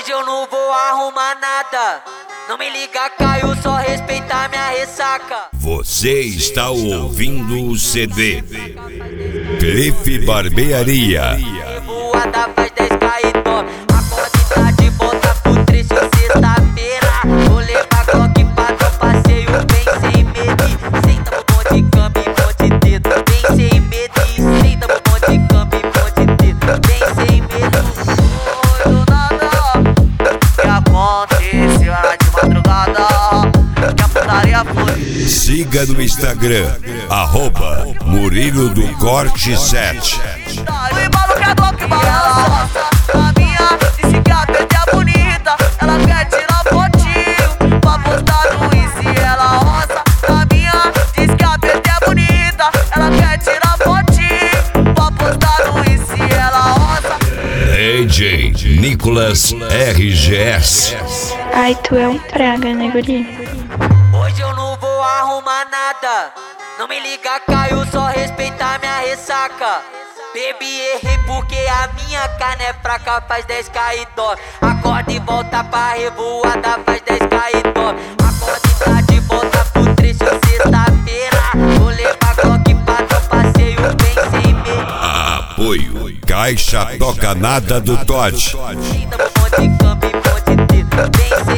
Hoje eu não vou arrumar nada. Não me liga, Caio, só respeitar minha ressaca. Você está ouvindo o CD Cliff Barbearia. Voada faz 10k e top. Acorde tá de volta pro trecho sexta-feira. Vou levar Glock pra teu passeio, vem sem medo. Senta no bom de cama e bom de dedo. Vem sem medo, senta no bom de cama e bom de dedo. Vem sem medo. Oi, do nada, que aconteceu era de madrugada, que a putaria foi. Siga no Instagram, @Murilo do Corte 7. A minha disse que a PT é bonita. Ela quer tirar fotinho pra postar no Insta. Ela roça. A minha diz que a PT é bonita. Ela quer tirar fotinho pra postar no Insta. Ela roça. DJ Nicolas RGS. Ai, tu é um praga, né, guri? Hoje eu não vou arrumar nada. Não me liga, Caio, só respeitar minha ressaca. Baby, errei porque a minha carne é fraca, faz 10k e dó. Acorda e volta pra revoada, faz 10k e dó. Acorda e tá de volta pro trecho sexta-feira. Vou levar Glock pra teu passeio, vem sem medo. Apoio Caixa Toca Nada do Todd. Senta no bom de cama e bom de dedo, vem sem